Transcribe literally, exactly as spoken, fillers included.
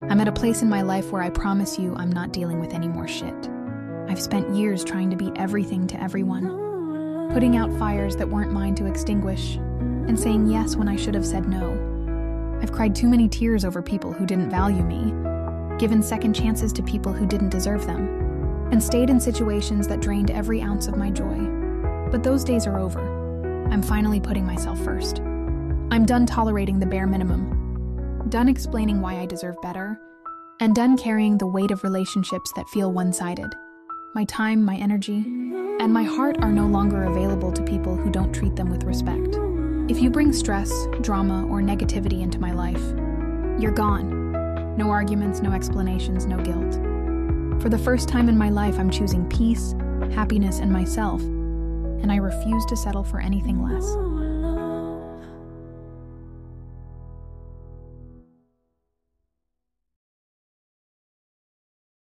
I'm at a place in my life where I promise you I'm not dealing with any more shit. I've spent years trying to be everything to everyone, putting out fires that weren't mine to extinguish, and saying yes when I should have said no. I've cried too many tears over people who didn't value me, given second chances to people who didn't deserve them, and stayed in situations that drained every ounce of my joy. But those days are over. I'm finally putting myself first. I'm done tolerating the bare minimum, done explaining why I deserve better, and done carrying the weight of relationships that feel one-sided. My time, my energy, and my heart are no longer available to people who don't treat them with respect. If you bring stress, drama, or negativity into my life, you're gone. No arguments, no explanations, no guilt. For the first time in my life, I'm choosing peace, happiness, and myself, and I refuse to settle for anything less.